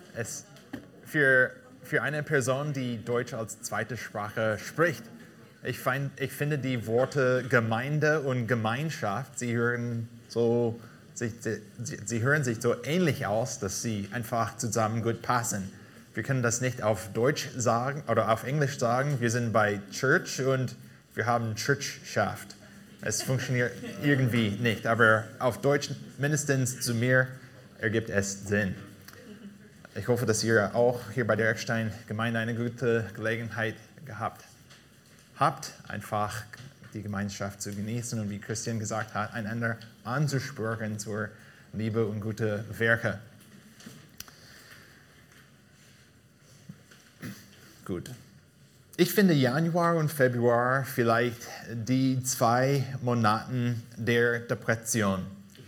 Es, für eine Person, die Deutsch als zweite Sprache spricht, ich finde die Worte Gemeinde und Gemeinschaft, sie hören sich so ähnlich aus, dass sie einfach zusammen gut passen. Wir können das nicht auf Deutsch sagen oder auf Englisch sagen. Wir sind bei Church und wir haben Churchschaft. Es funktioniert irgendwie nicht, aber auf Deutsch, mindestens zu mir, ergibt es Sinn. Ich hoffe, dass ihr auch hier bei der Eckstein-Gemeinde eine gute Gelegenheit gehabt habt, einfach die Gemeinschaft zu genießen und wie Christian gesagt hat, einander anzuspüren zur Liebe und gute Werke. Gut. Ich finde Januar und Februar vielleicht die 2 Monate der Depression.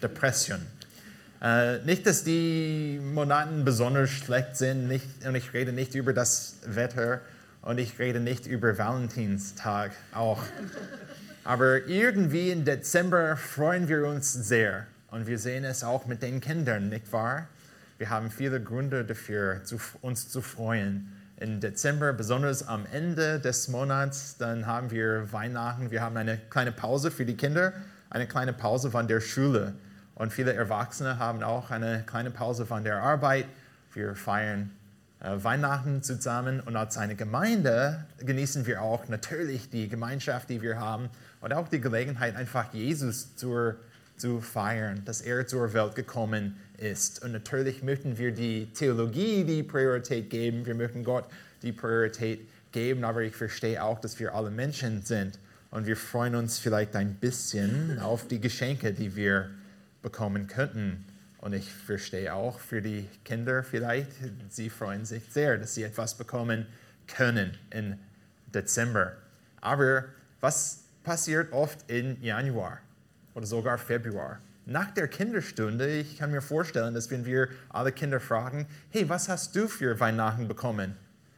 Nicht, dass die Monate besonders schlecht sind, und ich rede nicht über das Wetter und ich rede nicht über Valentinstag auch. Aber irgendwie im Dezember freuen wir uns sehr und wir sehen es auch mit den Kindern, nicht wahr? Wir haben viele Gründe dafür, uns zu freuen. Im Dezember, besonders am Ende des Monats, dann haben wir Weihnachten, wir haben eine kleine Pause für die Kinder, eine kleine Pause von der Schule. Und viele Erwachsene haben auch eine kleine Pause von der Arbeit. Wir feiern Weihnachten zusammen und als eine Gemeinde genießen wir auch natürlich die Gemeinschaft, die wir haben und auch die Gelegenheit, einfach Jesus zu feiern, dass er zur Welt gekommen ist. Und natürlich möchten wir die Theologie die Priorität geben, wir möchten Gott die Priorität geben, aber ich verstehe auch, dass wir alle Menschen sind und wir freuen uns vielleicht ein bisschen auf die Geschenke, die wir bekommen könnten. Und ich verstehe auch für die Kinder vielleicht, sie freuen sich sehr, dass sie etwas bekommen können im Dezember. Aber was passiert oft im Januar oder sogar Februar? Nach der Kinderstunde, ich kann mir vorstellen, dass wenn wir alle Kinder fragen, hey, was hast du für Weihnachten bekommen?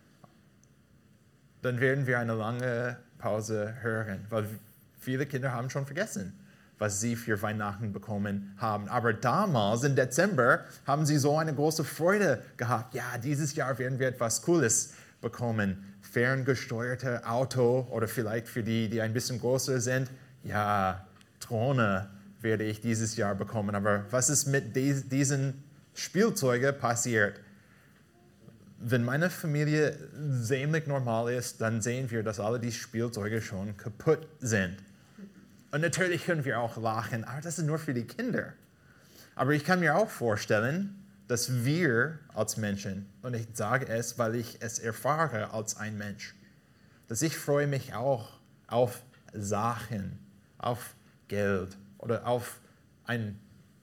Dann werden wir eine lange Pause hören, weil viele Kinder haben schon vergessen, was sie für Weihnachten bekommen haben. Aber damals, im Dezember, haben sie so eine große Freude gehabt. Ja, dieses Jahr werden wir etwas Cooles bekommen. Ferngesteuerte Auto oder vielleicht für die, die ein bisschen größer sind, ja, Drohne werde ich dieses Jahr bekommen. Aber was ist mit diesen Spielzeugen passiert? Wenn meine Familie ziemlich normal ist, dann sehen wir, dass alle die Spielzeuge schon kaputt sind. Und natürlich können wir auch lachen, aber das ist nur für die Kinder. Aber ich kann mir auch vorstellen, dass wir als Menschen, und ich sage es, weil ich es erfahre als ein Mensch, dass ich freue mich auch auf Sachen, auf Geld oder auf eine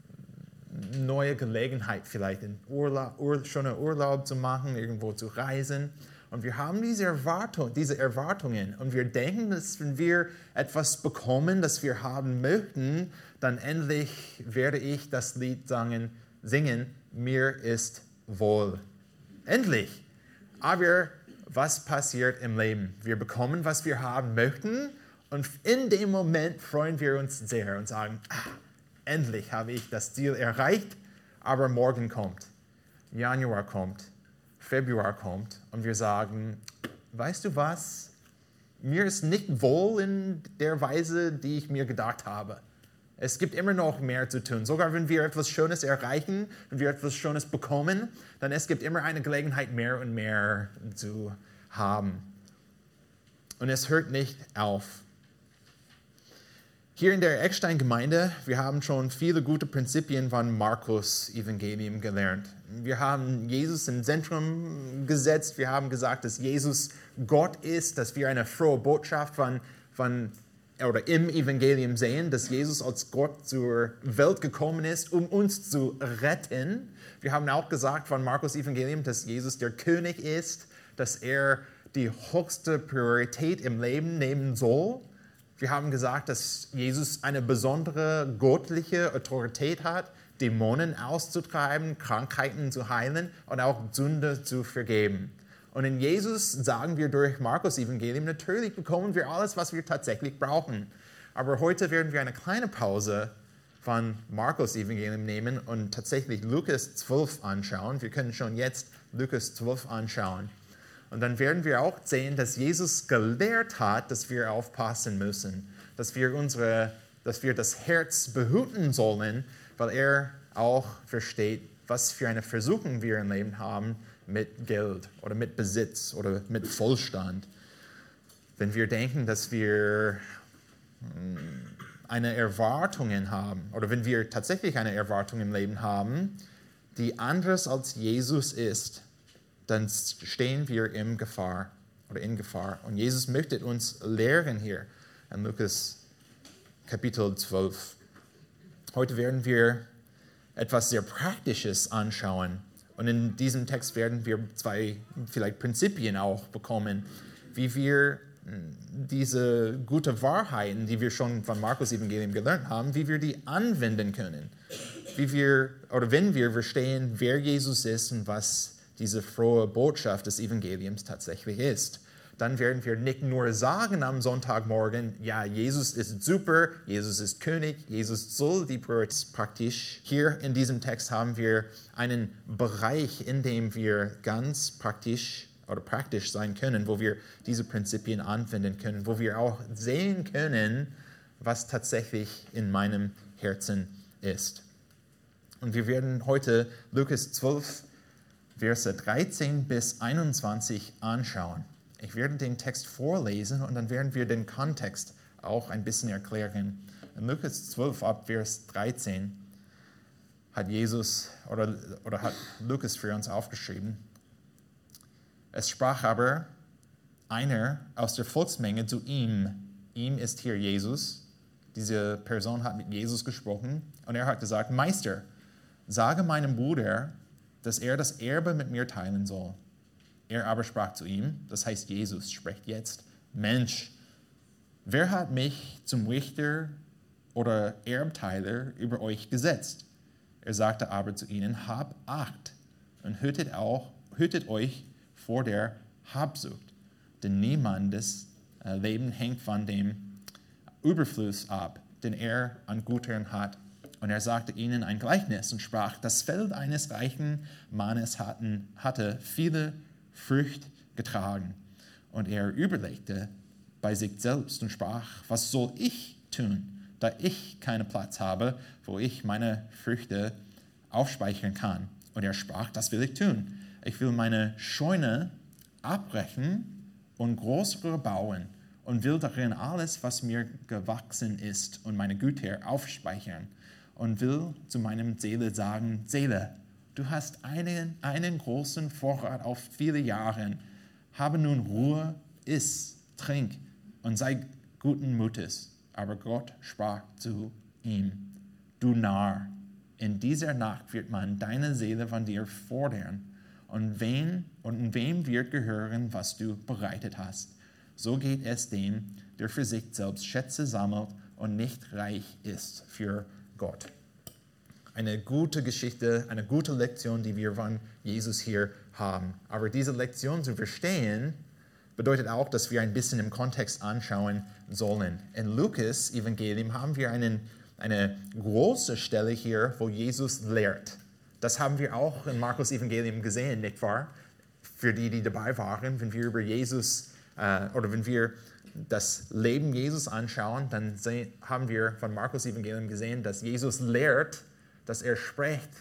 neue Gelegenheit vielleicht, schönen Urlaub zu machen, irgendwo zu reisen. Und wir haben diese Erwartungen und wir denken, dass wenn wir etwas bekommen, das wir haben möchten, dann endlich werde ich das Lied singen, mir ist wohl. Endlich. Aber was passiert im Leben? Wir bekommen, was wir haben möchten und in dem Moment freuen wir uns sehr und sagen, endlich habe ich das Ziel erreicht, aber morgen kommt, Januar kommt, Februar kommt und wir sagen, weißt du was, mir ist nicht wohl in der Weise, die ich mir gedacht habe. Es gibt immer noch mehr zu tun. Sogar wenn wir etwas Schönes erreichen, wenn wir etwas Schönes bekommen, dann es gibt immer eine Gelegenheit, mehr und mehr zu haben. Und es hört nicht auf. Hier in der Eckstein-Gemeinde, wir haben schon viele gute Prinzipien von Markus-Evangelium gelernt. Wir haben Jesus im Zentrum gesetzt. Wir haben gesagt, dass Jesus Gott ist, dass wir eine frohe Botschaft oder im Evangelium sehen, dass Jesus als Gott zur Welt gekommen ist, um uns zu retten. Wir haben auch gesagt von Markus-Evangelium, dass Jesus der König ist, dass er die höchste Priorität im Leben nehmen soll. Wir haben gesagt, dass Jesus eine besondere göttliche Autorität hat, Dämonen auszutreiben, Krankheiten zu heilen und auch Sünde zu vergeben. Und in Jesus sagen wir durch Markus-Evangelium, natürlich bekommen wir alles, was wir tatsächlich brauchen. Aber heute werden wir eine kleine Pause von Markus Evangelium nehmen und tatsächlich Lukas 12 anschauen. Wir können schon jetzt Lukas 12 anschauen. Und dann werden wir auch sehen, dass Jesus gelehrt hat, dass wir aufpassen müssen, dass wir das Herz behüten sollen, weil er auch versteht, was für eine Versuchung wir im Leben haben mit Geld oder mit Besitz oder mit Wohlstand. Wenn wir denken, dass wir eine Erwartung haben oder wenn wir tatsächlich eine Erwartung im Leben haben, die anders als Jesus ist, dann stehen wir in Gefahr. Und Jesus möchte uns lehren hier in Lukas Kapitel 12. Heute werden wir etwas sehr Praktisches anschauen. Und in diesem Text werden wir 2 vielleicht Prinzipien auch bekommen, wie wir diese guten Wahrheiten, die wir schon von Markus Evangelium gelernt haben, wie wir die anwenden können. Wenn wir verstehen, wer Jesus ist und was diese frohe Botschaft des Evangeliums tatsächlich ist. Dann werden wir nicht nur sagen am Sonntagmorgen, ja, Jesus ist super, Jesus ist König, Jesus soll die Priorität praktisch. Hier in diesem Text haben wir einen Bereich, in dem wir ganz praktisch sein können, wo wir diese Prinzipien anwenden können, wo wir auch sehen können, was tatsächlich in meinem Herzen ist. Und wir werden heute Lukas 12, Verse 13 bis 21 anschauen. Ich werde den Text vorlesen und dann werden wir den Kontext auch ein bisschen erklären. In Lukas 12 ab Vers 13 hat hat Lukas für uns aufgeschrieben. Es sprach aber einer aus der Volksmenge zu ihm. Ihm ist hier Jesus. Diese Person hat mit Jesus gesprochen und er hat gesagt, Meister, sage meinem Bruder, dass er das Erbe mit mir teilen soll. Er aber sprach zu ihm, das heißt Jesus spricht jetzt, Mensch, wer hat mich zum Richter oder Erbteiler über euch gesetzt? Er sagte aber zu ihnen, habt Acht und hütet euch vor der Habsucht, denn niemandes Leben hängt von dem Überfluss ab, den er an Gütern hat. Und er sagte ihnen ein Gleichnis und sprach, das Feld eines reichen Mannes hatte viele Frucht getragen. Und er überlegte bei sich selbst und sprach, was soll ich tun, da ich keinen Platz habe, wo ich meine Früchte aufspeichern kann. Und er sprach, das will ich tun. Ich will meine Scheune abbrechen und größere bauen und will darin alles, was mir gewachsen ist, und meine Güter aufspeichern. Und will zu meinem Seele sagen, Seele, du hast einen großen Vorrat auf viele Jahre. Habe nun Ruhe, iss, trink und sei guten Mutes. Aber Gott sprach zu ihm, du Narr, in dieser Nacht wird man deine Seele von dir fordern. Und wem wird gehören, was du bereitet hast? So geht es dem, der für sich selbst Schätze sammelt und nicht reich ist für Gott. Eine gute Geschichte, eine gute Lektion, die wir von Jesus hier haben. Aber diese Lektion zu verstehen, bedeutet auch, dass wir ein bisschen im Kontext anschauen sollen. In Lukas Evangelium haben wir eine große Stelle hier, wo Jesus lehrt. Das haben wir auch in Markus Evangelium gesehen, nicht wahr? Für die dabei waren, wenn wir über Jesus wenn wir das Leben Jesus anschauen, dann haben wir von Markus Evangelium gesehen, dass Jesus lehrt, dass er spricht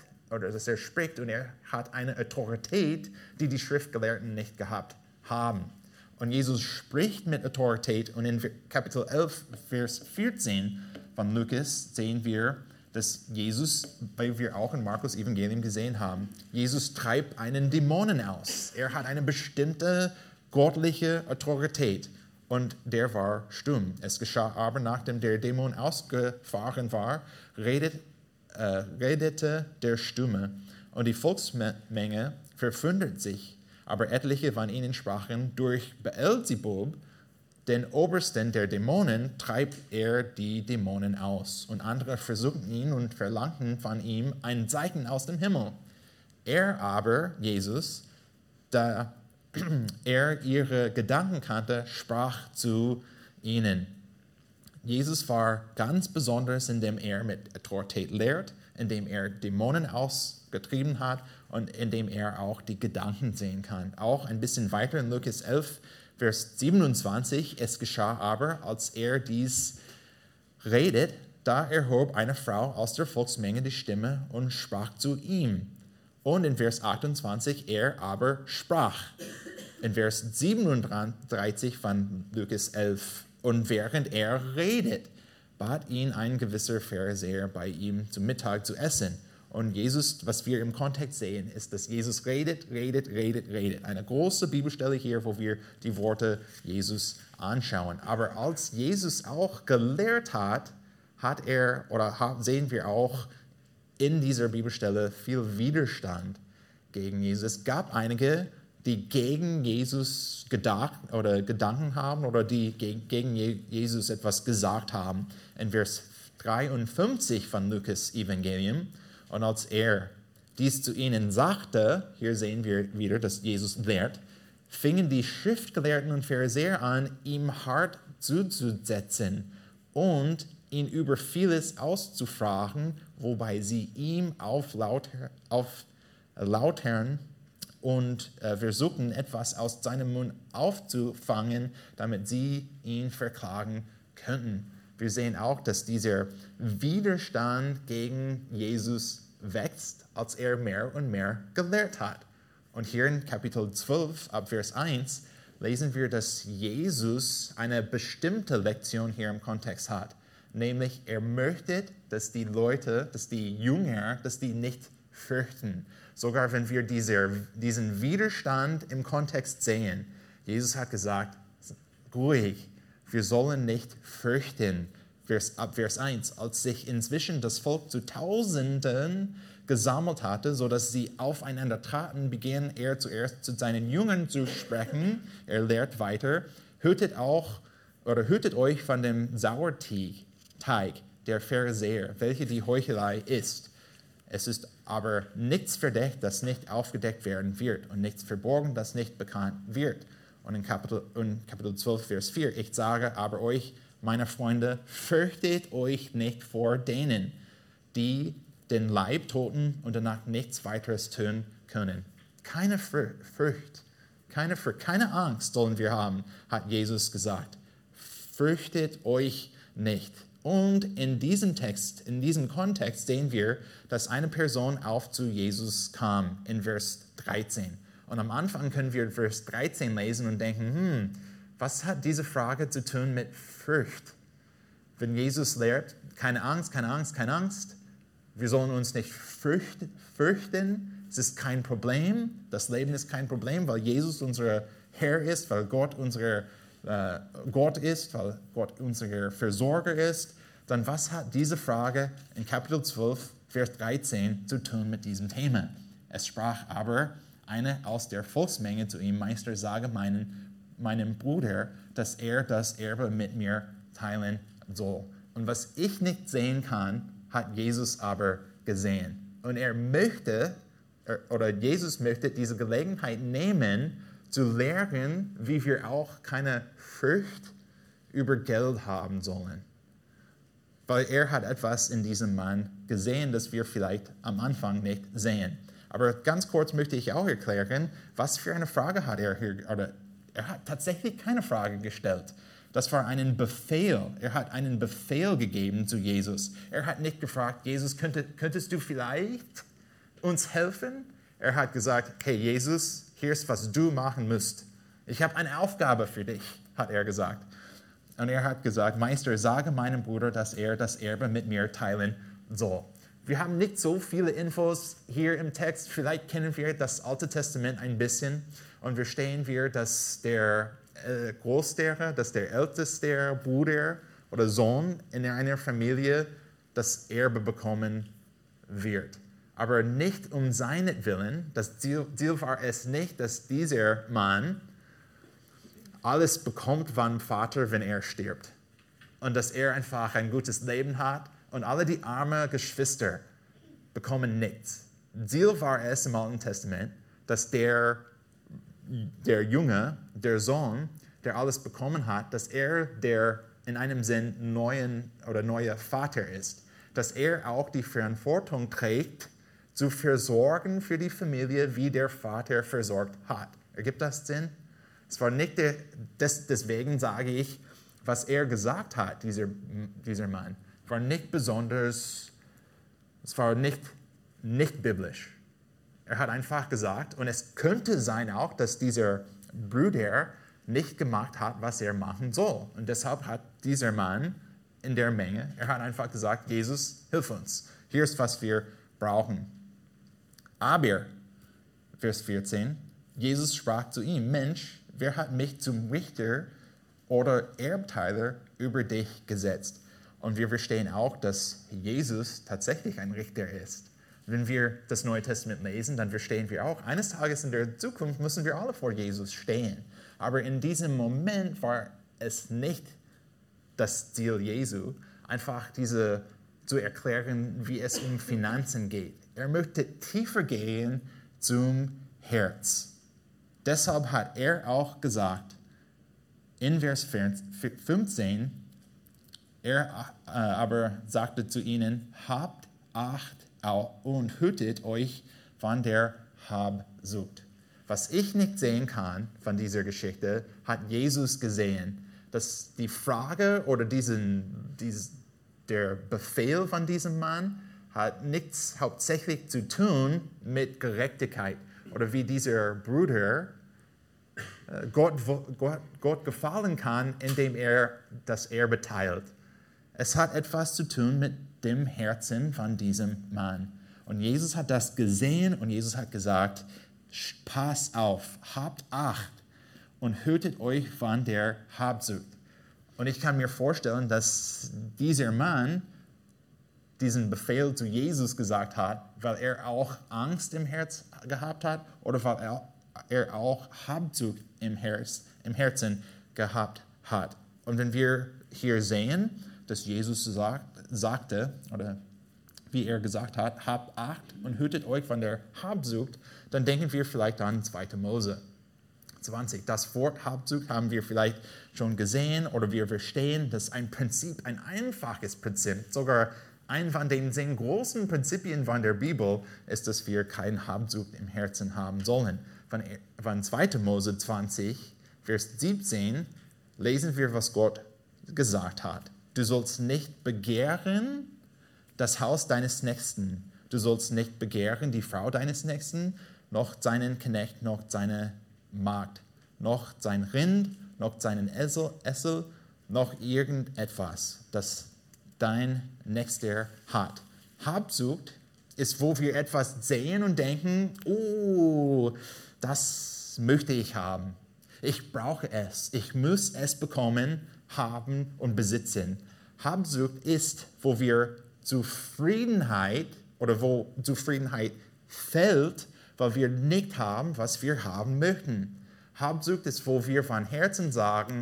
und er hat eine Autorität, die die Schriftgelehrten nicht gehabt haben. Und Jesus spricht mit Autorität und in Kapitel 11, Vers 14 von Lukas sehen wir, dass Jesus, weil wir auch in Markus Evangelium gesehen haben, Jesus treibt einen Dämonen aus. Er hat eine bestimmte göttliche Autorität und der war stumm. Es geschah aber, nachdem der Dämon ausgefahren war, redete der Stumme und die Volksmenge verwundert sich. Aber etliche von ihnen sprachen, durch Beelzebub, den Obersten der Dämonen, treibt er die Dämonen aus. Und andere versuchten ihn und verlangten von ihm ein Zeichen aus dem Himmel. Er aber, Jesus, da er ihre Gedanken kannte, sprach zu ihnen, Jesus war ganz besonders, indem er mit Autorität lehrt, indem er Dämonen ausgetrieben hat und indem er auch die Gedanken sehen kann. Auch ein bisschen weiter in Lukas 11, Vers 27, es geschah aber, als er dies redet, da erhob eine Frau aus der Volksmenge die Stimme und sprach zu ihm. Und in Vers 28, er aber sprach. In Vers 37 von Lukas 11, und während er redet, bat ihn ein gewisser Pharisäer, bei ihm zum Mittag zu essen. Und Jesus, was wir im Kontext sehen, ist, dass Jesus redet. Eine große Bibelstelle hier, wo wir die Worte Jesus anschauen. Aber als Jesus auch gelehrt hat, sehen wir auch in dieser Bibelstelle viel Widerstand gegen Jesus. Es gab einige, die gegen Jesus Gedanken haben oder die gegen Jesus etwas gesagt haben. In Vers 53 von Lukas Evangelium. Und als er dies zu ihnen sagte, hier sehen wir wieder, dass Jesus lehrt, fingen die Schriftgelehrten und Pharisäer an, ihm hart zuzusetzen und ihn über vieles auszufragen, wobei sie ihm auflautern und versuchten, etwas aus seinem Mund aufzufangen, damit sie ihn verklagen könnten. Wir sehen auch, dass dieser Widerstand gegen Jesus wächst, als er mehr und mehr gelehrt hat. Und hier in Kapitel 12, ab Vers 1, lesen wir, dass Jesus eine bestimmte Lektion hier im Kontext hat. Nämlich, er möchte, dass die Leute, dass die Jünger, dass die nicht fürchten. Sogar wenn wir diesen Widerstand im Kontext sehen. Jesus hat gesagt, ruhig, wir sollen nicht fürchten. Ab Vers 1, als sich inzwischen das Volk zu Tausenden gesammelt hatte, sodass sie aufeinander traten, begann er zuerst zu seinen Jüngern zu sprechen. Er lehrt weiter, hütet euch von dem Sauerteig der Pharisäer, welche die Heuchelei ist. Es ist aber nichts verdeckt, das nicht aufgedeckt werden wird, und nichts verborgen, das nicht bekannt wird. Und in Kapitel 12, Vers 4, ich sage aber euch, meine Freunde, fürchtet euch nicht vor denen, die den Leib toten und danach nichts weiteres tun können. Keine Furcht, keine Angst sollen wir haben, hat Jesus gesagt. Fürchtet euch nicht. Und in diesem Text, in diesem Kontext sehen wir, dass eine Person auf zu Jesus kam, in Vers 13. Und am Anfang können wir Vers 13 lesen und denken, was hat diese Frage zu tun mit Furcht? Wenn Jesus lehrt, keine Angst, wir sollen uns nicht fürchten, es ist kein Problem, das Leben ist kein Problem, weil Jesus unser Herr ist, weil Gott unser Gott ist, weil Gott unser Versorger ist, dann was hat diese Frage in Kapitel 12, Vers 13 zu tun mit diesem Thema? Es sprach aber eine aus der Volksmenge zu ihm, Meister, sage meinem Bruder, dass er das Erbe mit mir teilen soll. Und was ich nicht sehen kann, hat Jesus aber gesehen. Und Jesus möchte diese Gelegenheit nehmen, zu lernen, wie wir auch keine Furcht über Geld haben sollen. Weil er hat etwas in diesem Mann gesehen, das wir vielleicht am Anfang nicht sehen. Aber ganz kurz möchte ich auch erklären, was für eine Frage hat er hier, oder er hat tatsächlich keine Frage gestellt. Das war ein Befehl. Er hat einen Befehl gegeben zu Jesus. Er hat nicht gefragt, Jesus, könntest du vielleicht uns helfen? Er hat gesagt, hey Jesus, hier ist, was du machen musst. Ich habe eine Aufgabe für dich, hat er gesagt. Und er hat gesagt, Meister, sage meinem Bruder, dass er das Erbe mit mir teilen soll. Wir haben nicht so viele Infos hier im Text. Vielleicht kennen wir das Alte Testament ein bisschen und verstehen wir, dass der Großlehrer, dass der älteste Bruder oder Sohn in einer Familie das Erbe bekommen wird. Aber nicht um seinetwillen. Das Ziel war es nicht, dass dieser Mann alles bekommt vom Vater, wenn er stirbt. Und dass er einfach ein gutes Leben hat und alle die armen Geschwister bekommen nichts. Ziel war es im Alten Testament, dass der Junge, der Sohn, der alles bekommen hat, dass er der in einem Sinn neuer Vater ist, dass er auch die Verantwortung trägt, zu versorgen für die Familie, wie der Vater versorgt hat. Ergibt das Sinn? Es war nicht deswegen sage ich, was er gesagt hat, dieser Mann, war nicht besonders, es war nicht biblisch. Er hat einfach gesagt, und es könnte sein auch, dass dieser Bruder nicht gemacht hat, was er machen soll. Und deshalb hat dieser Mann in der Menge, er hat einfach gesagt, Jesus, hilf uns. Hier ist, was wir brauchen. Aber, Vers 14, Jesus sprach zu ihm, Mensch, wer hat mich zum Richter oder Erbteiler über dich gesetzt? Und wir verstehen auch, dass Jesus tatsächlich ein Richter ist. Wenn wir das Neue Testament lesen, dann verstehen wir auch, eines Tages in der Zukunft müssen wir alle vor Jesus stehen. Aber in diesem Moment war es nicht das Ziel Jesu, einfach zu erklären, wie es um Finanzen geht. Er möchte tiefer gehen zum Herz. Deshalb hat er auch gesagt, in Vers 15, er aber sagte zu ihnen, habt Acht und hütet euch von der Habsucht. Was ich nicht sehen kann von dieser Geschichte, hat Jesus gesehen, dass die Frage oder der Befehl von diesem Mann hat nichts hauptsächlich zu tun mit Gerechtigkeit oder wie dieser Bruder Gott gefallen kann, indem er das Erbe teilt. Es hat etwas zu tun mit dem Herzen von diesem Mann. Und Jesus hat das gesehen und Jesus hat gesagt, pass auf, habt Acht und hütet euch von der Habsucht. Und ich kann mir vorstellen, dass dieser Mann diesen Befehl zu Jesus gesagt hat, weil er auch Angst im Herz gehabt hat oder weil er auch Habsucht im Herzen gehabt hat. Und wenn wir hier sehen, dass Jesus sagte, oder wie er gesagt hat, habt Acht und hütet euch von der Habsucht, dann denken wir vielleicht an 2. Mose 20. Das Wort Habsucht haben wir vielleicht schon gesehen oder wir verstehen, dass ein Prinzip, ein einfaches Prinzip, sogar ein von den 10 großen Prinzipien von der Bibel ist, dass wir keine Habsucht im Herzen haben sollen. Von 2. Mose 20, Vers 17 lesen wir, was Gott gesagt hat. Du sollst nicht begehren das Haus deines Nächsten. Du sollst nicht begehren die Frau deines Nächsten, noch seinen Knecht, noch seine Magd, noch sein Rind, noch seinen Esel, noch irgendetwas, das dein Nächster hat. Habsucht ist, wo wir etwas sehen und denken, oh, das möchte ich haben. Ich brauche es. Ich muss es bekommen, haben und besitzen. Habsucht ist, wo wir Zufriedenheit oder wo Zufriedenheit fällt, weil wir nicht haben, was wir haben möchten. Habsucht ist, wo wir von Herzen sagen,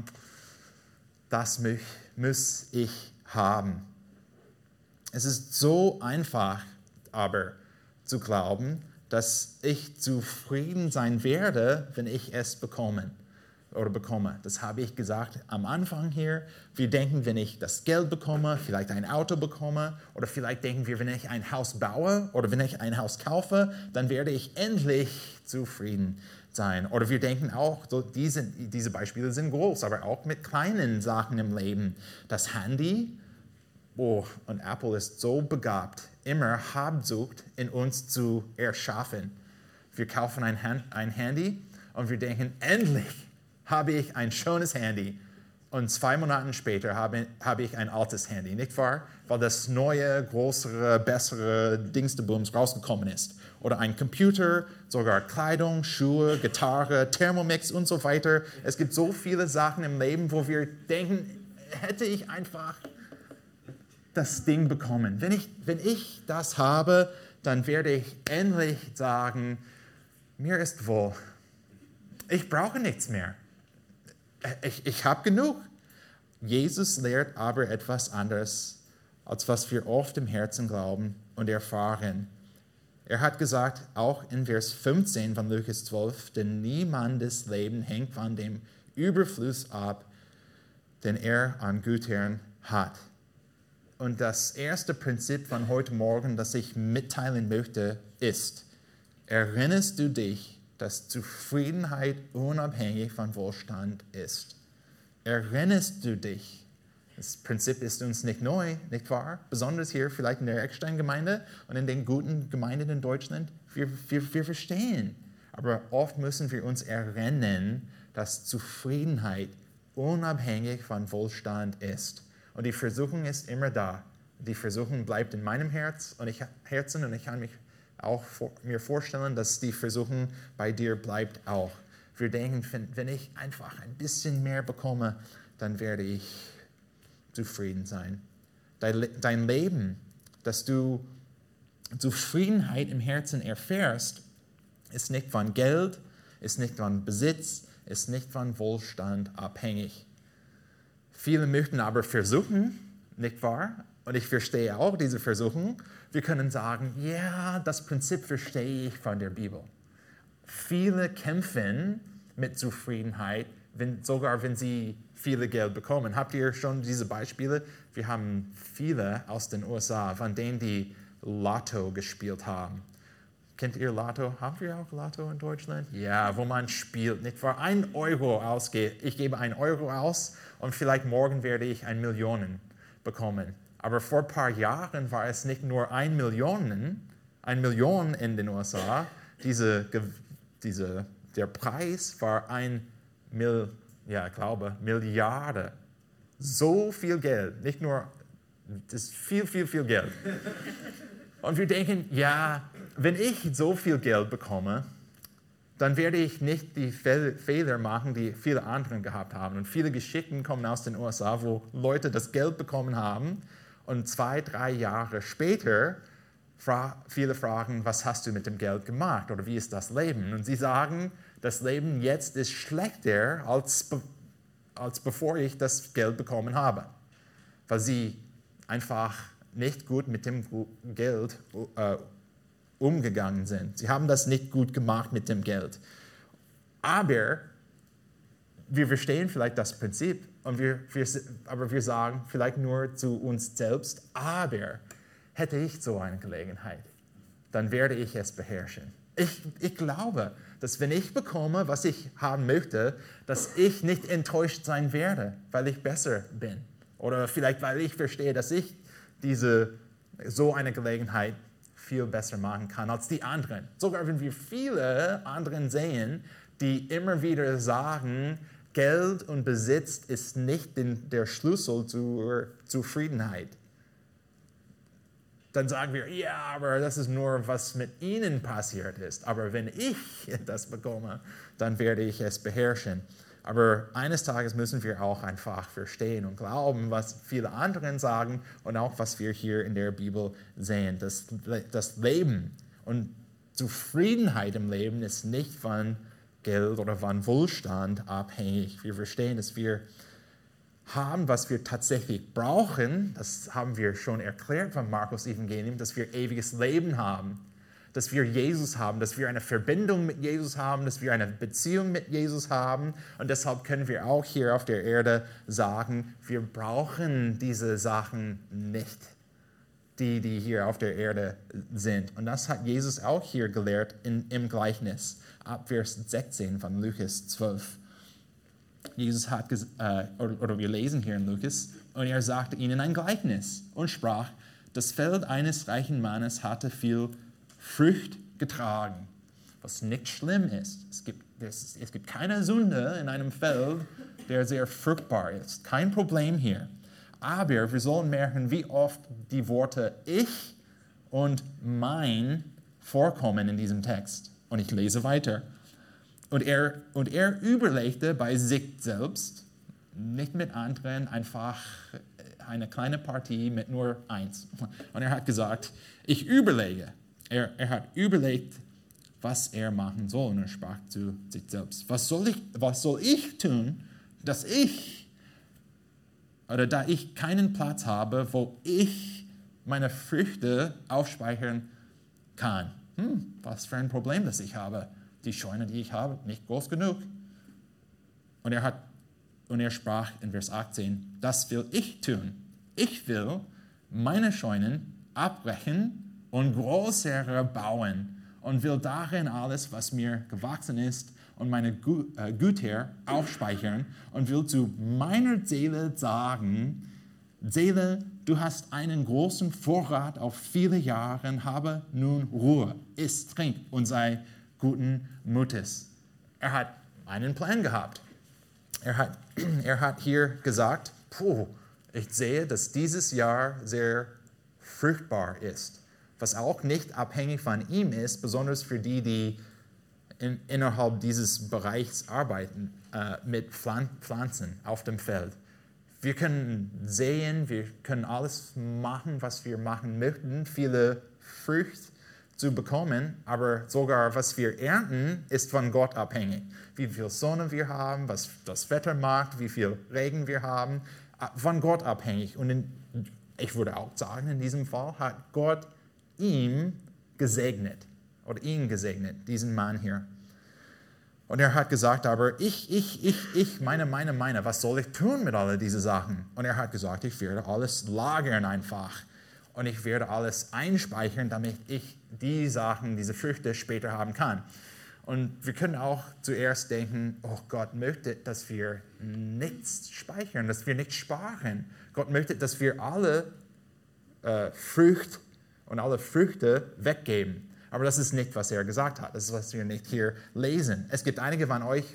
das muss ich haben. Es ist so einfach, aber zu glauben, dass ich zufrieden sein werde, wenn ich es bekomme. Das habe ich gesagt am Anfang hier. Wir denken, wenn ich das Geld bekomme, vielleicht ein Auto bekomme, oder vielleicht denken wir, wenn ich ein Haus baue oder wenn ich ein Haus kaufe, dann werde ich endlich zufrieden sein. Oder wir denken auch, so diese Beispiele sind groß, aber auch mit kleinen Sachen im Leben. Das Handy, und Apple ist so begabt, immer Habsucht in uns zu erschaffen. Wir kaufen ein Handy und wir denken, endlich habe ich ein schönes Handy. Und 2 Monate später habe ich ein altes Handy, nicht wahr? Weil das neue, größere, bessere Dingstebums rausgekommen ist. Oder ein Computer, sogar Kleidung, Schuhe, Gitarre, Thermomix und so weiter. Es gibt so viele Sachen im Leben, wo wir denken, hätte ich einfach das Ding bekommen. Wenn ich das habe, dann werde ich endlich sagen, mir ist wohl. Ich brauche nichts mehr. Ich habe genug. Jesus lehrt aber etwas anderes, als was wir oft im Herzen glauben und erfahren. Er hat gesagt, auch in Vers 15 von Lukas 12, denn niemandes Leben hängt von dem Überfluss ab, den er an Gütern hat. Und das erste Prinzip von heute Morgen, das ich mitteilen möchte, ist: Erinnerst du dich, dass Zufriedenheit unabhängig von Wohlstand ist? Erinnerst du dich? Das Prinzip ist uns nicht neu, nicht wahr? Besonders hier vielleicht in der Eckstein-Gemeinde und in den guten Gemeinden in Deutschland. Wir verstehen. Aber oft müssen wir uns erinnern, dass Zufriedenheit unabhängig von Wohlstand ist. Und die Versuchung ist immer da. Die Versuchung bleibt in meinem Herzen und ich kann mich auch mir vorstellen, dass die Versuchung bei dir bleibt auch. Wir denken, wenn ich einfach ein bisschen mehr bekomme, dann werde ich zufrieden sein. Dein Leben, dass du Zufriedenheit im Herzen erfährst, ist nicht von Geld, ist nicht von Besitz, ist nicht von Wohlstand abhängig. Viele möchten aber versuchen, nicht wahr? Und ich verstehe auch diese Versuchung. Wir können sagen, ja, das Prinzip verstehe ich von der Bibel. Viele kämpfen mit Zufriedenheit, sogar wenn sie viele Geld bekommen. Habt ihr schon diese Beispiele? Wir haben viele aus den USA, von denen die Lotto gespielt haben. Kennt ihr Lotto? Haben wir auch Lotto in Deutschland? Ja, wo man spielt, nicht wahr? 1 Euro ausgeht. Ich gebe 1 Euro aus und vielleicht morgen werde ich 1 Million bekommen. Aber vor ein paar Jahren war es nicht nur 1 Million in den USA. Der Preis war 1 Milliarde. So viel Geld. Nicht nur, das ist viel Geld. Und wir denken, ja, wenn ich so viel Geld bekomme, dann werde ich nicht die Fehler machen, die viele andere gehabt haben. Und viele Geschichten kommen aus den USA, wo Leute das Geld bekommen haben und 2-3 Jahre später viele fragen, was hast du mit dem Geld gemacht oder wie ist das Leben? Und sie sagen, das Leben jetzt ist schlechter, als bevor ich das Geld bekommen habe, weil sie einfach nicht gut mit dem Geld umgegangen sind. Sie haben das nicht gut gemacht mit dem Geld. Aber wir verstehen vielleicht das Prinzip, aber wir sagen vielleicht nur zu uns selbst, aber hätte ich so eine Gelegenheit, dann werde ich es beherrschen. Ich glaube, dass wenn ich bekomme, was ich haben möchte, dass ich nicht enttäuscht sein werde, weil ich besser bin. Oder vielleicht, weil ich verstehe, dass ich so eine Gelegenheit viel besser machen kann als die anderen. Sogar wenn wir viele anderen sehen, die immer wieder sagen, Geld und Besitz ist nicht der Schlüssel zur Zufriedenheit. Dann sagen wir, ja, aber das ist nur, was mit ihnen passiert ist. Aber wenn ich das bekomme, dann werde ich es beherrschen. Aber eines Tages müssen wir auch einfach verstehen und glauben, was viele anderen sagen und auch was wir hier in der Bibel sehen. Das Leben und Zufriedenheit im Leben ist nicht von Geld oder von Wohlstand abhängig. Wir verstehen, dass wir haben, was wir tatsächlich brauchen. Das haben wir schon erklärt von Markus Evangelium, dass wir ewiges Leben haben, dass wir Jesus haben, dass wir eine Verbindung mit Jesus haben, dass wir eine Beziehung mit Jesus haben. Und deshalb können wir auch hier auf der Erde sagen, wir brauchen diese Sachen nicht, die hier auf der Erde sind. Und das hat Jesus auch hier gelehrt im Gleichnis, ab Vers 16 von Lukas 12. Jesus hat oder wir lesen hier in Lukas, und er sagte ihnen ein Gleichnis und sprach, das Feld eines reichen Mannes hatte viel Frucht getragen, was nicht schlimm ist. Es gibt keine Sünde in einem Feld, der sehr fruchtbar ist. Kein Problem hier. Aber wir sollen merken, wie oft die Worte ich und mein vorkommen in diesem Text. Und ich lese weiter. Und er überlegte bei sich selbst, nicht mit anderen, einfach eine kleine Partie mit nur 1. Und er hat gesagt, ich überlege. Er hat überlegt, was er machen soll. Und er sprach zu sich selbst, was soll ich tun, da ich keinen Platz habe, wo ich meine Früchte aufspeichern kann. Was für ein Problem, das ich habe. Die Scheune, die ich habe, nicht groß genug. Und er hat Und er sprach in Vers 18, das will ich tun. Ich will meine Scheunen abbrechen und größere bauen und will darin alles, was mir gewachsen ist, und meine Güter aufspeichern und will zu meiner Seele sagen, Seele, du hast einen großen Vorrat auf viele Jahre, habe nun Ruhe, iss, trink und sei guten Mutes. Er hat einen Plan gehabt. Er hat hier gesagt, ich sehe, dass dieses Jahr sehr fruchtbar ist, was auch nicht abhängig von ihm ist, besonders für die innerhalb dieses Bereichs arbeiten mit Pflanzen auf dem Feld. Wir können säen, wir können alles machen, was wir machen möchten, viele Früchte zu bekommen, aber sogar was wir ernten, ist von Gott abhängig. Wie viel Sonne wir haben, was das Wetter macht, wie viel Regen wir haben, von Gott abhängig. Und ich würde auch sagen, in diesem Fall hat Gott ihn gesegnet, diesen Mann hier. Und er hat gesagt, aber meine, was soll ich tun mit all diesen Sachen? Und er hat gesagt, ich werde alles lagern einfach. Und ich werde alles einspeichern, damit ich die Sachen, diese Früchte später haben kann. Und wir können auch zuerst denken, oh, Gott möchte, dass wir nichts speichern, dass wir nichts sparen. Gott möchte, dass wir alle Früchte und alle Früchte weggeben. Aber das ist nicht, was er gesagt hat. Das ist, was wir nicht hier lesen. Es gibt einige von euch,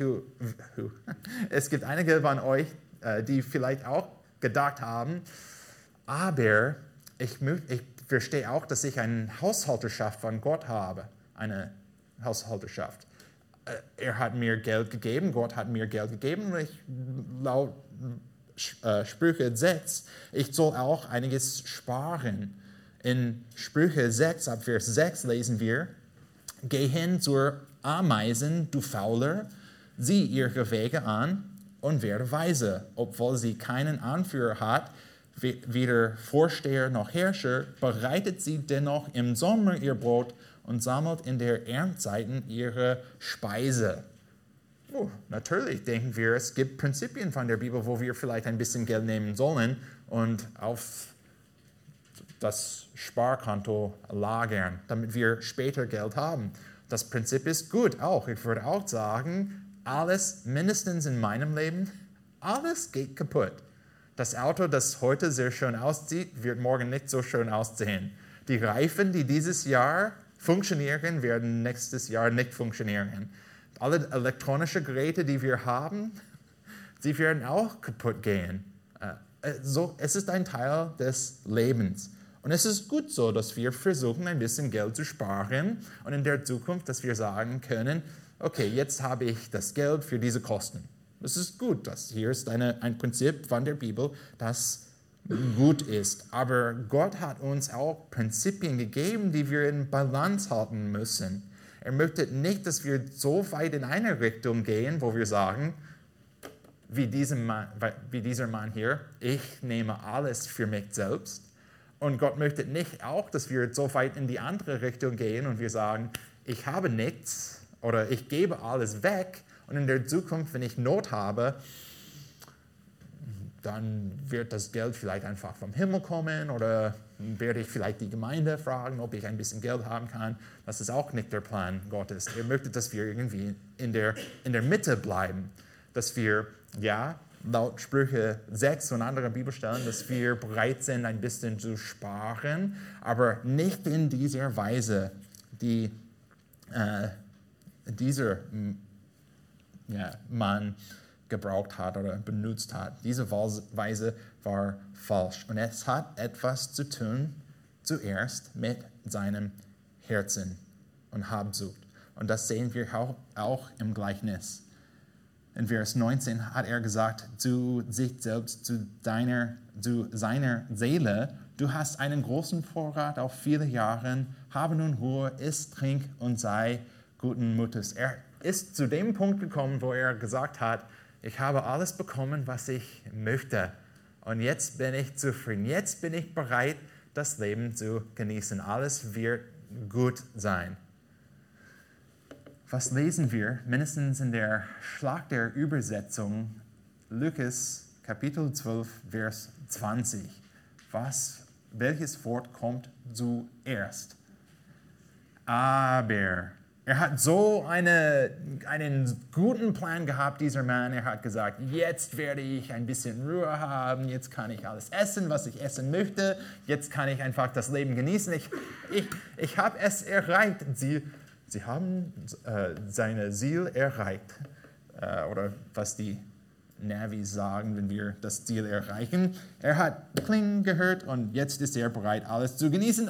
die vielleicht auch gedacht haben, aber ich verstehe auch, dass ich eine Haushalterschaft von Gott habe. Eine Haushalterschaft. Er hat mir Geld gegeben, Gott hat mir Geld gegeben und laut Sprüche 6, ich soll auch einiges sparen. In Sprüche 6, ab Vers 6 lesen wir, geh hin zur Ameisen, du Fauler, sieh ihre Wege an und werde weise. Obwohl sie keinen Anführer hat, weder Vorsteher noch Herrscher, bereitet sie dennoch im Sommer ihr Brot und sammelt in der Erntezeiten ihre Speise. Natürlich denken wir, es gibt Prinzipien von der Bibel, wo wir vielleicht ein bisschen Geld nehmen sollen und auf das Sparkonto lagern, damit wir später Geld haben. Das Prinzip ist gut auch. Ich würde auch sagen, alles, mindestens in meinem Leben, alles geht kaputt. Das Auto, das heute sehr schön aussieht, wird morgen nicht so schön aussehen. Die Reifen, die dieses Jahr funktionieren, werden nächstes Jahr nicht funktionieren. Alle elektronischen Geräte, die wir haben, sie werden auch kaputt gehen. Es ist ein Teil des Lebens. Und es ist gut so, dass wir versuchen, ein bisschen Geld zu sparen und in der Zukunft, dass wir sagen können, okay, jetzt habe ich das Geld für diese Kosten. Das ist gut. Hier ist ein Prinzip von der Bibel, das gut ist. Aber Gott hat uns auch Prinzipien gegeben, die wir in Balance halten müssen. Er möchte nicht, dass wir so weit in eine Richtung gehen, wo wir sagen, wie dieser Mann hier, ich nehme alles für mich selbst. Und Gott möchte nicht auch, dass wir so weit in die andere Richtung gehen und wir sagen, ich habe nichts oder ich gebe alles weg und in der Zukunft, wenn ich Not habe, dann wird das Geld vielleicht einfach vom Himmel kommen oder werde ich vielleicht die Gemeinde fragen, ob ich ein bisschen Geld haben kann. Das ist auch nicht der Plan Gottes. Er möchte, dass wir irgendwie in der Mitte bleiben, dass wir, ja, laut Sprüche 6 und anderen Bibelstellen, dass wir bereit sind, ein bisschen zu sparen, aber nicht in dieser Weise, die dieser Mann gebraucht hat oder benutzt hat. Diese Weise war falsch. Und es hat etwas zu tun, zuerst mit seinem Herzen und Habsucht. Und das sehen wir auch im Gleichnis. In Vers 19 hat er gesagt, zu sich selbst, zu seiner Seele, du hast einen großen Vorrat auf viele Jahre, habe nun Ruhe, iss, trink und sei guten Mutes. Er ist zu dem Punkt gekommen, wo er gesagt hat, ich habe alles bekommen, was ich möchte. Und jetzt bin ich zufrieden. Jetzt bin ich bereit, das Leben zu genießen. Alles wird gut sein. Was lesen wir? Mindestens in der Schlachter Übersetzung Lukas Kapitel 12, Vers 20. Welches Wort kommt zuerst? Aber er hat so einen guten Plan gehabt, dieser Mann. Er hat gesagt, jetzt werde ich ein bisschen Ruhe haben, jetzt kann ich alles essen, was ich essen möchte, jetzt kann ich einfach das Leben genießen. Ich habe es erreicht. Sie haben seine Ziel erreicht. Oder was die Navis sagen, wenn wir das Ziel erreichen. Er hat Kling gehört und jetzt ist er bereit, alles zu genießen.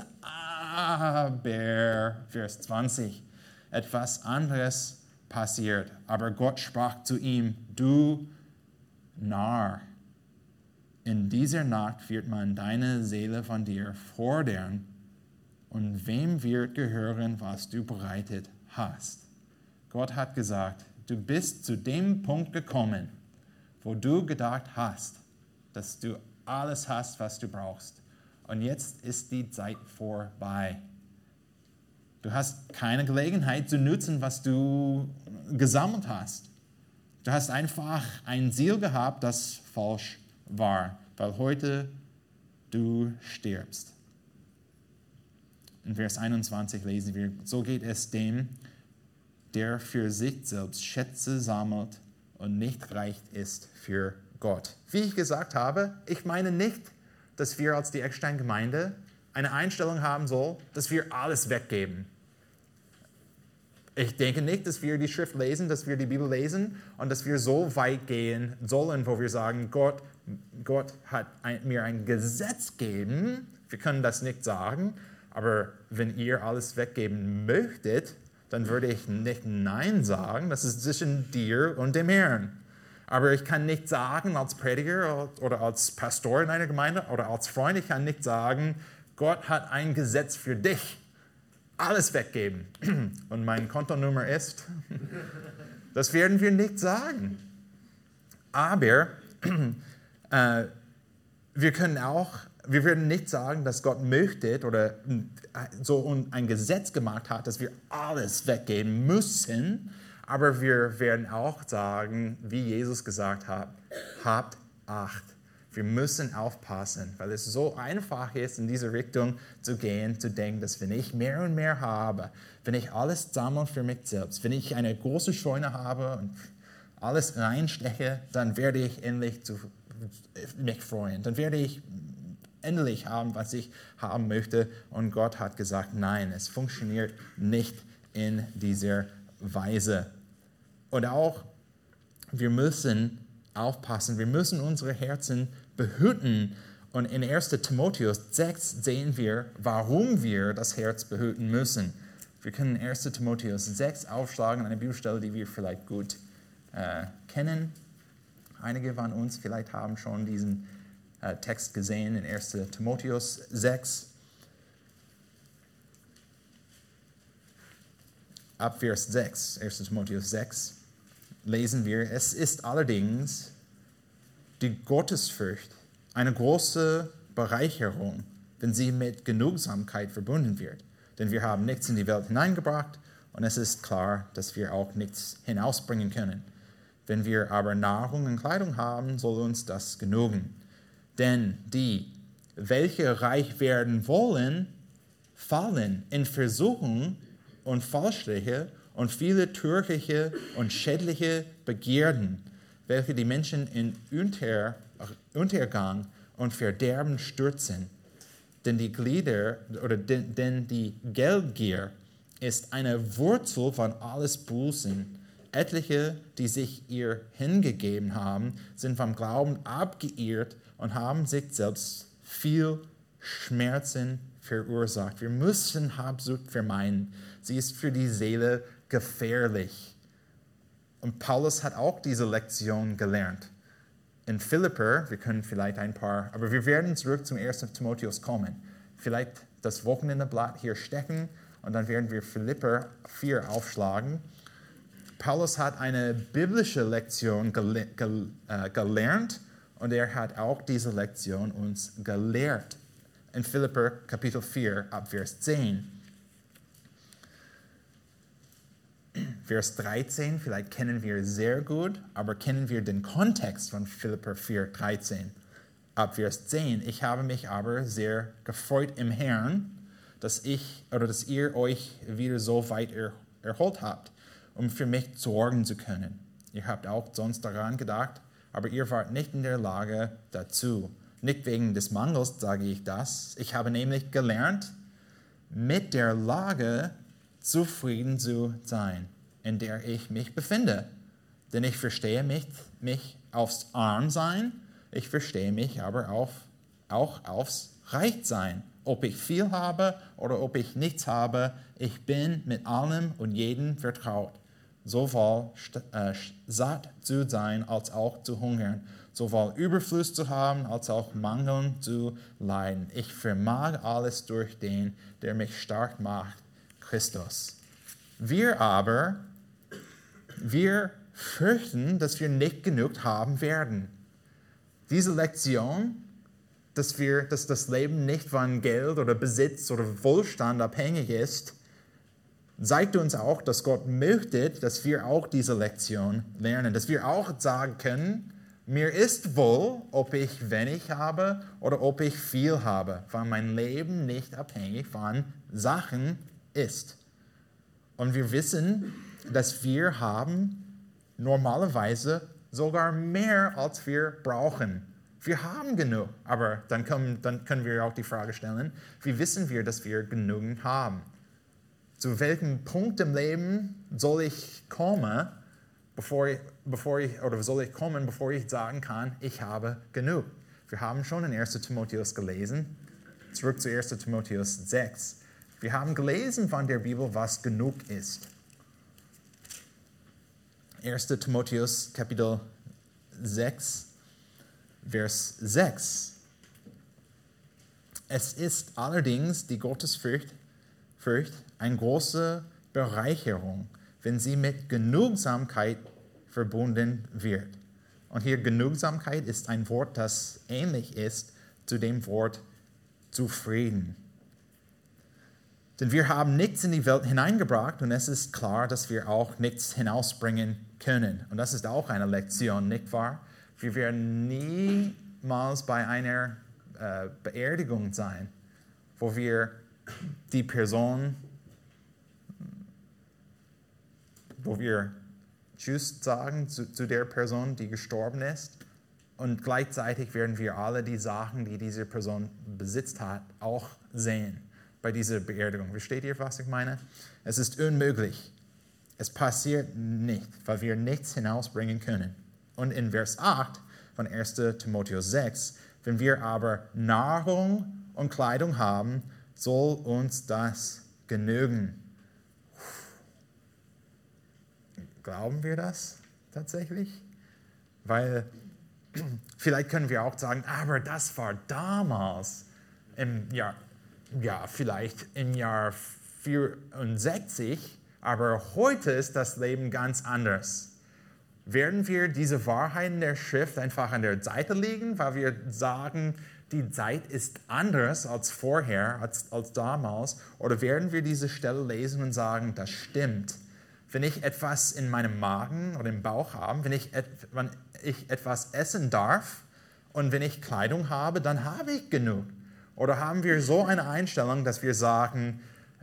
Aber, Vers 20, etwas anderes passiert. Aber Gott sprach zu ihm, du Narr, in dieser Nacht wird man deine Seele von dir fordern und wem wird gehören, was du bereitet hast. Gott hat gesagt, du bist zu dem Punkt gekommen, wo du gedacht hast, dass du alles hast, was du brauchst. Und jetzt ist die Zeit vorbei. Du hast keine Gelegenheit zu nutzen, was du gesammelt hast. Du hast einfach ein Ziel gehabt, das falsch war, weil heute du stirbst. In Vers 21 lesen wir, so geht es dem, der für sich selbst Schätze sammelt und nicht reich ist für Gott. Wie ich gesagt habe, ich meine nicht, dass wir als die Eckstein-Gemeinde eine Einstellung haben sollen, dass wir alles weggeben. Ich denke nicht, dass wir die Schrift lesen, dass wir die Bibel lesen und dass wir so weit gehen sollen, wo wir sagen, Gott hat mir ein Gesetz gegeben. Wir können das nicht sagen, aber wenn ihr alles weggeben möchtet, dann würde ich nicht Nein sagen. Das ist zwischen dir und dem Herrn. Aber ich kann nicht sagen, als Prediger oder als Pastor in einer Gemeinde oder als Freund, ich kann nicht sagen, Gott hat ein Gesetz für dich. Alles weggeben. Und meine Kontonummer ist, das werden wir nicht sagen. Aber wir werden nicht sagen, dass Gott möchte oder so ein Gesetz gemacht hat, dass wir alles weggeben müssen. Aber wir werden auch sagen, wie Jesus gesagt hat, habt Acht. Wir müssen aufpassen, weil es so einfach ist, in diese Richtung zu gehen, zu denken, dass wenn ich mehr und mehr habe, wenn ich alles sammle für mich selbst, wenn ich eine große Scheune habe und alles reinstecke, dann werde ich endlich mich freuen. Dann werde ich endlich haben, was ich haben möchte. Und Gott hat gesagt, nein, es funktioniert nicht in dieser Weise. Und auch, wir müssen aufpassen, wir müssen unsere Herzen behüten. Und in 1. Timotheus 6 sehen wir, warum wir das Herz behüten müssen. Wir können 1. Timotheus 6 aufschlagen, eine Bibelstelle, die wir vielleicht gut kennen. Einige von uns vielleicht haben schon diesen Text gesehen in 1. Timotheus 6. Ab Vers 6, 1. Timotheus 6, lesen wir, es ist allerdings die Gottesfurcht eine große Bereicherung, wenn sie mit Genugsamkeit verbunden wird. Denn wir haben nichts in die Welt hineingebracht und es ist klar, dass wir auch nichts hinausbringen können. Wenn wir aber Nahrung und Kleidung haben, soll uns das genügen. Denn die, welche reich werden wollen, fallen in Versuchung und falschliche und viele törichte und schädliche Begierden, welche die Menschen in Untergang und Verderben stürzen. Denn die Geldgier ist eine Wurzel von alles Bußen. Etliche, die sich ihr hingegeben haben, sind vom Glauben abgeirrt und haben sich selbst viel Schmerzen verursacht. Wir müssen Habsucht vermeiden. Sie ist für die Seele gefährlich. Und Paulus hat auch diese Lektion gelernt. In Philipper, wir können vielleicht aber wir werden zurück zum 1. Timotheus kommen. Vielleicht das Wochenendeblatt hier stecken und dann werden wir Philipper 4 aufschlagen. Paulus hat eine biblische Lektion gelernt und er hat auch diese Lektion uns gelehrt. In Philipper Kapitel 4 ab Vers 10. Vers 13, vielleicht kennen wir sehr gut, aber kennen wir den Kontext von Philipper 4,13. Ab Vers 10, ich habe mich aber sehr gefreut im Herrn, dass ihr euch wieder so weit erholt habt, um für mich sorgen zu können. Ihr habt auch sonst daran gedacht, aber ihr wart nicht in der Lage dazu. Nicht wegen des Mangels sage ich das. Ich habe nämlich gelernt, mit der Lage zufrieden zu sein, in der ich mich befinde. Denn ich verstehe mich aufs Armsein, ich verstehe mich aber auch aufs Reichsein. Ob ich viel habe oder ob ich nichts habe, ich bin mit allem und jedem vertraut. Sowohl satt zu sein als auch zu hungern, sowohl Überfluss zu haben als auch Mangel zu leiden. Ich vermag alles durch den, der mich stark macht, Christus. Wir fürchten, dass wir nicht genug haben werden. Diese Lektion, dass das Leben nicht von Geld oder Besitz oder Wohlstand abhängig ist, zeigt uns auch, dass Gott möchte, dass wir auch diese Lektion lernen, dass wir auch sagen können, mir ist wohl, ob ich wenig habe oder ob ich viel habe, weil mein Leben nicht abhängig von Sachen ist. Und wir wissen, dass wir haben normalerweise sogar mehr, als wir brauchen. Wir haben genug, aber dann können wir auch die Frage stellen, wie wissen wir, dass wir genug haben? Zu welchem Punkt im Leben soll ich kommen, bevor ich sagen kann, ich habe genug? Wir haben schon in 1. Timotheus gelesen, zurück zu 1. Timotheus 6. Wir haben gelesen von der Bibel, was genug ist. 1. Timotheus Kapitel 6, Vers 6. Es ist allerdings die Gottesfurcht eine große Bereicherung, wenn sie mit Genugsamkeit verbunden wird. Und hier Genugsamkeit ist ein Wort, das ähnlich ist zu dem Wort zufrieden. Denn wir haben nichts in die Welt hineingebracht und es ist klar, dass wir auch nichts hinausbringen können. Und das ist auch eine Lektion, nicht wahr? Wir werden niemals bei einer Beerdigung sein, wo wir die Person, wo wir Tschüss sagen zu der Person, die gestorben ist. Und gleichzeitig werden wir alle die Sachen, die diese Person besitzt hat, auch sehen bei dieser Beerdigung. Versteht ihr, was ich meine? Es ist unmöglich. Es passiert nicht, weil wir nichts hinausbringen können. Und in Vers 8 von 1. Timotheus 6, wenn wir aber Nahrung und Kleidung haben, soll uns das genügen. Glauben wir das tatsächlich? Weil vielleicht können wir auch sagen, aber das war damals vielleicht im Jahr 64, aber heute ist das Leben ganz anders. Werden wir diese Wahrheiten der Schrift einfach an der Seite legen, weil wir sagen, die Zeit ist anders als vorher, als damals? Oder werden wir diese Stelle lesen und sagen, das stimmt? Wenn ich etwas in meinem Magen oder im Bauch habe, wenn ich etwas essen darf und wenn ich Kleidung habe, dann habe ich genug. Oder haben wir so eine Einstellung, dass wir sagen,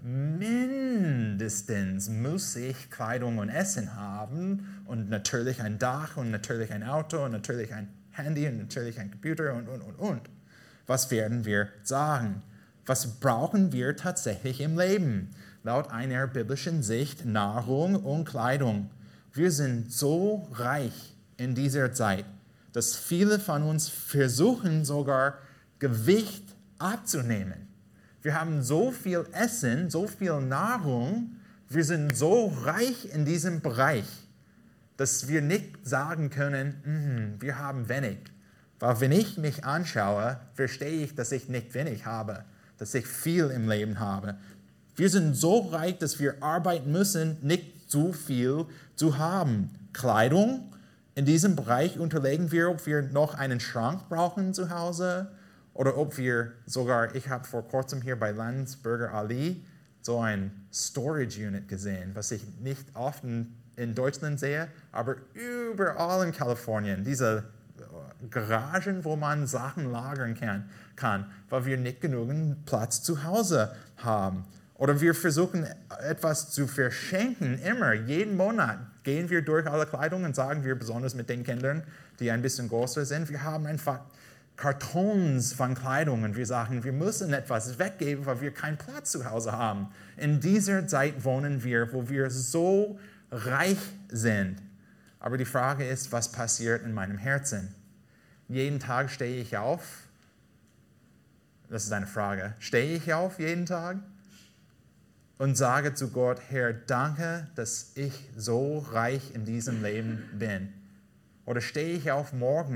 mindestens muss ich Kleidung und Essen haben und natürlich ein Dach und natürlich ein Auto und natürlich ein Handy und natürlich ein Computer und. Was werden wir sagen? Was brauchen wir tatsächlich im Leben? Laut einer biblischen Sicht Nahrung und Kleidung. Wir sind so reich in dieser Zeit, dass viele von uns versuchen sogar Gewicht abzunehmen. Wir haben so viel Essen, so viel Nahrung, wir sind so reich in diesem Bereich, dass wir nicht sagen können, wir haben wenig. Weil wenn ich mich anschaue, verstehe ich, dass ich nicht wenig habe, dass ich viel im Leben habe. Wir sind so reich, dass wir arbeiten müssen, nicht zu viel zu haben. Kleidung, in diesem Bereich unterlegen wir, ob wir noch einen Schrank brauchen zu Hause oder ob wir sogar, ich habe vor kurzem hier bei Landsberger Allee so ein Storage Unit gesehen, was ich nicht oft in Deutschland sehe, aber überall in Kalifornien. Diese Garagen, wo man Sachen lagern kann, weil wir nicht genügend Platz zu Hause haben. Oder wir versuchen etwas zu verschenken, immer, jeden Monat gehen wir durch alle Kleidung und sagen wir, besonders mit den Kindern, die ein bisschen größer sind, wir haben einfach Kartons von Kleidung und wir sagen, wir müssen etwas weggeben, weil wir keinen Platz zu Hause haben. In dieser Zeit wohnen wir, wo wir so reich sind. Aber die Frage ist, was passiert in meinem Herzen? Jeden Tag stehe ich auf. Das ist eine Frage. Stehe ich auf jeden Tag und sage zu Gott, Herr, danke, dass ich so reich in diesem Leben bin. Oder stehe ich auf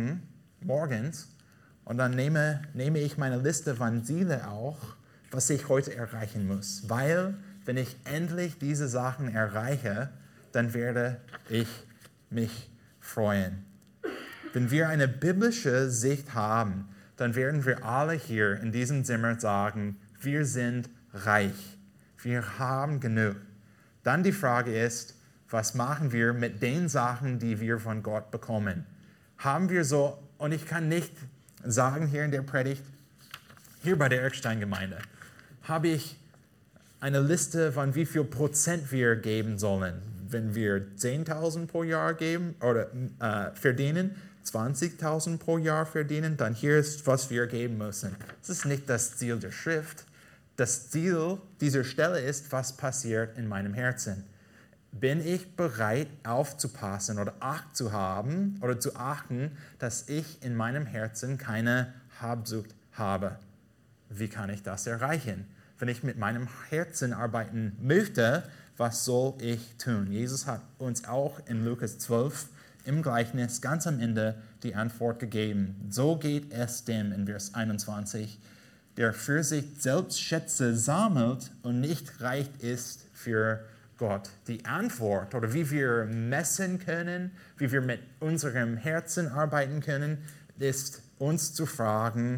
morgens und dann nehme ich meine Liste von Zielen auch, was ich heute erreichen muss. Weil, wenn ich endlich diese Sachen erreiche, dann werde ich mich freuen. Wenn wir eine biblische Sicht haben, dann werden wir alle hier in diesem Zimmer sagen, wir sind reich. Wir haben genug. Dann die Frage ist, was machen wir mit den Sachen, die wir von Gott bekommen? Haben wir so, und ich kann nicht sagen hier in der Predigt, hier bei der Erkstein-Gemeinde, habe ich eine Liste von wie viel Prozent wir geben sollen. Wenn wir 10.000 pro Jahr geben oder verdienen, 20.000 pro Jahr verdienen, dann hier ist, was wir geben müssen. Das ist nicht das Ziel der Schrift. Das Ziel dieser Stelle ist, was passiert in meinem Herzen. Bin ich bereit aufzupassen oder Acht zu haben oder zu achten, dass ich in meinem Herzen keine Habsucht habe? Wie kann ich das erreichen? Wenn ich mit meinem Herzen arbeiten möchte, was soll ich tun? Jesus hat uns auch in Lukas 12 im Gleichnis ganz am Ende die Antwort gegeben. So geht es dem in Vers 21, der für sich selbst Schätze sammelt und nicht reich ist für Gott. Die Antwort oder wie wir messen können, wie wir mit unserem Herzen arbeiten können, ist uns zu fragen,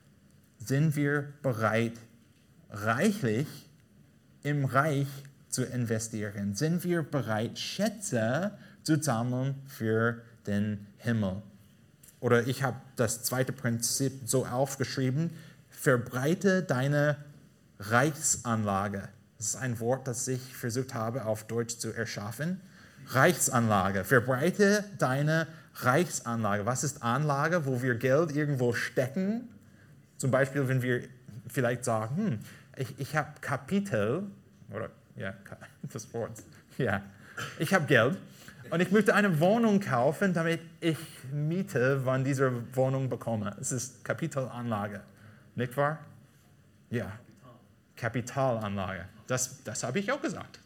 sind wir bereit, reichlich im Reich zu investieren? Sind wir bereit, Schätze zu sammeln für den Himmel? Oder ich habe das zweite Prinzip so aufgeschrieben, verbreite deine Reichsanlage. Das ist ein Wort, das ich versucht habe, auf Deutsch zu erschaffen. Reichsanlage. Verbreite deine Reichsanlage. Was ist Anlage, wo wir Geld irgendwo stecken? Zum Beispiel, wenn wir vielleicht sagen, ich habe Kapital, oder ja, das Wort, ja, ich habe Geld und ich möchte eine Wohnung kaufen, damit ich Miete von dieser Wohnung bekomme. Es ist Kapitalanlage, nicht wahr? Ja, Kapitalanlage. Das habe ich auch gesagt.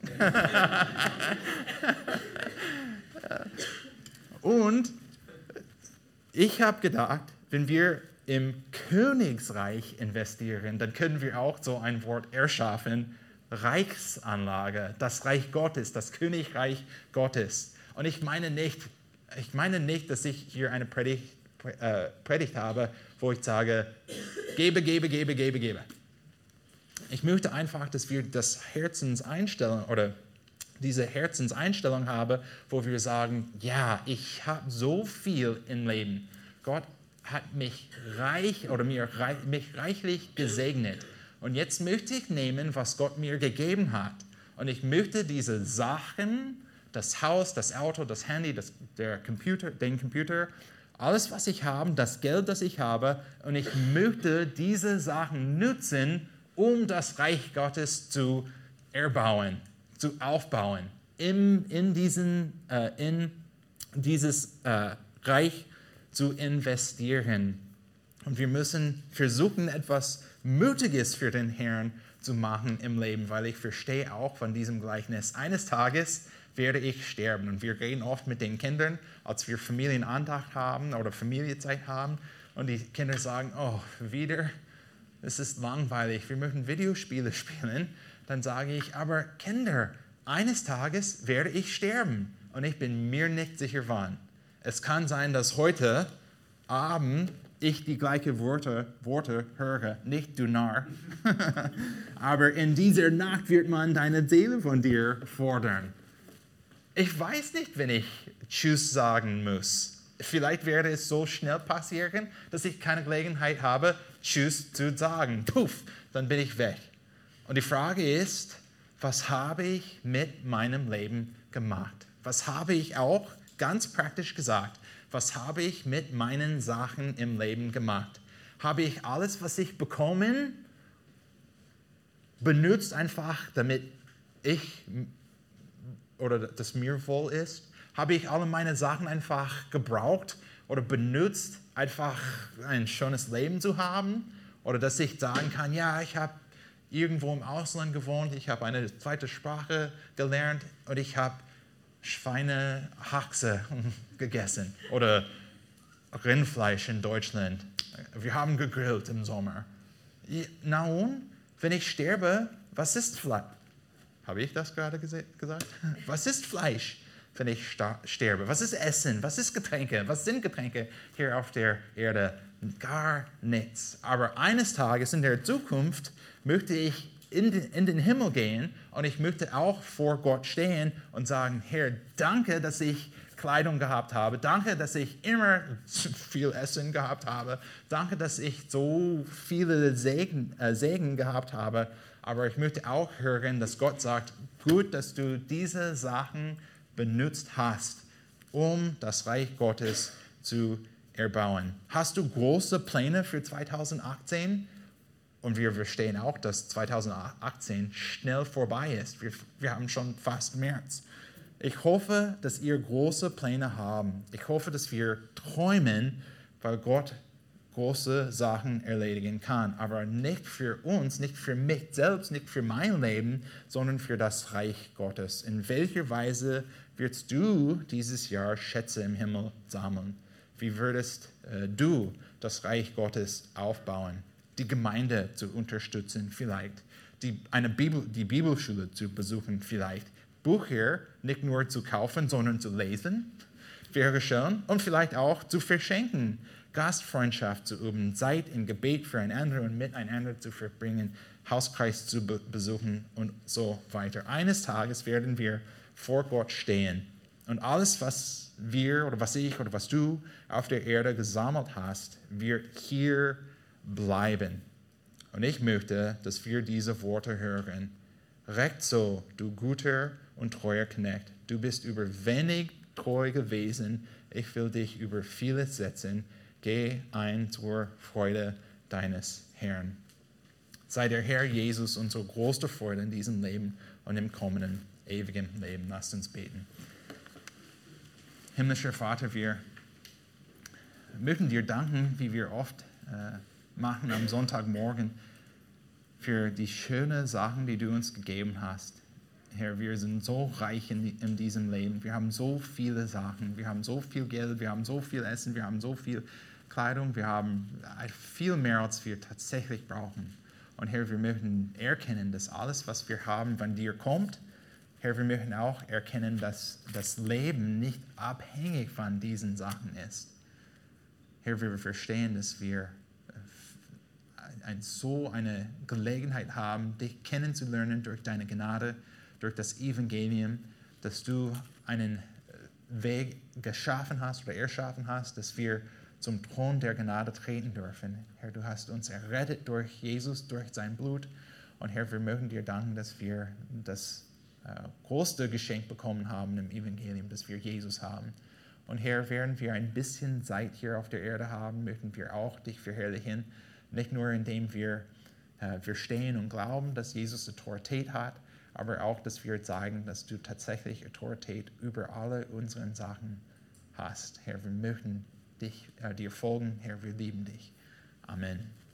Und ich habe gedacht, wenn wir im Königsreich investieren, dann können wir auch so ein Wort erschaffen, Reichsanlage, das Reich Gottes, das Königreich Gottes. Und ich meine nicht, dass ich hier eine Predigt habe, wo ich sage, gebe. Ich möchte einfach, dass wir das Herzenseinstellung oder diese Herzenseinstellung haben, wo wir sagen, ja, ich habe so viel im Leben. Gott hat mich mich reichlich gesegnet. Und jetzt möchte ich nehmen, was Gott mir gegeben hat. Und ich möchte diese Sachen, das Haus, das Auto, das Handy, den Computer, alles, was ich habe, das Geld, das ich habe, und ich möchte diese Sachen nutzen, um das Reich Gottes zu erbauen, zu aufbauen, in dieses Reich zu investieren. Und wir müssen versuchen, etwas Mutiges für den Herrn zu machen im Leben, weil ich verstehe auch von diesem Gleichnis, eines Tages werde ich sterben. Und wir reden oft mit den Kindern, als wir Familienandacht haben oder Familienzeit haben, und die Kinder sagen, oh, wieder, es ist langweilig, wir möchten Videospiele spielen. Dann sage ich, aber Kinder, eines Tages werde ich sterben und ich bin mir nicht sicher wann. Es kann sein, dass heute Abend ich die gleichen Worte höre, nicht du Narr. Aber in dieser Nacht wird man deine Seele von dir fordern. Ich weiß nicht, wenn ich Tschüss sagen muss. Vielleicht werde es so schnell passieren, dass ich keine Gelegenheit habe, Tschüss zu sagen. Puff, dann bin ich weg. Und die Frage ist, was habe ich mit meinem Leben gemacht? Was habe ich auch, ganz praktisch gesagt, was habe ich mit meinen Sachen im Leben gemacht? Habe ich alles, was ich bekommen, benutzt einfach, damit ich oder das mir wohl ist? Habe ich alle meine Sachen einfach gebraucht oder benutzt, einfach ein schönes Leben zu haben? Oder dass ich sagen kann, ja, ich habe irgendwo im Ausland gewohnt, ich habe eine zweite Sprache gelernt und ich habe Schweinehaxe gegessen oder Rindfleisch in Deutschland. Wir haben gegrillt im Sommer. Na und, wenn ich sterbe, was ist Fleisch? Habe ich das gerade gesagt? Was ist Fleisch, wenn ich sterbe? Was ist Essen? Was ist Getränke? Was sind Getränke hier auf der Erde? Gar nichts. Aber eines Tages in der Zukunft möchte ich in den Himmel gehen und ich möchte auch vor Gott stehen und sagen, Herr, danke, dass ich Kleidung gehabt habe. Danke, dass ich immer viel Essen gehabt habe. Danke, dass ich so viele Segen gehabt habe. Aber ich möchte auch hören, dass Gott sagt, gut, dass du diese Sachen benutzt hast, um das Reich Gottes zu erbauen. Hast du große Pläne für 2018? Und wir verstehen auch, dass 2018 schnell vorbei ist. Wir haben schon fast März. Ich hoffe, dass ihr große Pläne habt. Ich hoffe, dass wir träumen, weil Gott große Sachen erledigen kann. Aber nicht für uns, nicht für mich selbst, nicht für mein Leben, sondern für das Reich Gottes. In welcher Weise wirst du dieses Jahr Schätze im Himmel sammeln? Wie würdest du das Reich Gottes aufbauen? Die Gemeinde zu unterstützen vielleicht, die Bibelschule zu besuchen vielleicht, Bücher nicht nur zu kaufen, sondern zu lesen, wäre schön, und vielleicht auch zu verschenken, Gastfreundschaft zu üben, Zeit in Gebet füreinander und miteinander zu verbringen, Hauskreis zu besuchen und so weiter. Eines Tages werden wir vor Gott stehen und alles, was wir oder was ich oder was du auf der Erde gesammelt hast, wird hier bleiben. Und ich möchte, dass wir diese Worte hören. Recht so, du guter und treuer Knecht. Du bist über wenig treu gewesen. Ich will dich über vieles setzen. Geh ein zur Freude deines Herrn. Sei der Herr Jesus unsere größte Freude in diesem Leben und im kommenden ewigen Leben. Lasst uns beten. Himmlischer Vater, wir möchten dir danken, wie wir oft machen am Sonntagmorgen, für die schönen Sachen, die du uns gegeben hast. Herr, wir sind so reich in diesem Leben. Wir haben so viele Sachen. Wir haben so viel Geld, wir haben so viel Essen, wir haben so viel Kleidung, wir haben viel mehr, als wir tatsächlich brauchen. Und Herr, wir möchten erkennen, dass alles, was wir haben, von dir kommt. Herr, wir möchten auch erkennen, dass das Leben nicht abhängig von diesen Sachen ist. Herr, wir verstehen, dass wir so eine Gelegenheit haben, dich kennenzulernen durch deine Gnade, durch das Evangelium, dass du einen Weg geschaffen hast oder erschaffen hast, dass wir zum Thron der Gnade treten dürfen. Herr, du hast uns errettet durch Jesus, durch sein Blut. Und Herr, wir möchten dir danken, dass wir das größte Geschenk bekommen haben im Evangelium, dass wir Jesus haben. Und Herr, während wir ein bisschen Zeit hier auf der Erde haben, möchten wir auch dich verherrlichen. Nicht nur indem wir verstehen und glauben, dass Jesus Autorität hat, aber auch, dass wir zeigen, dass du tatsächlich Autorität über alle unsere Sachen hast. Herr, wir möchten dir folgen. Herr, wir lieben dich. Amen.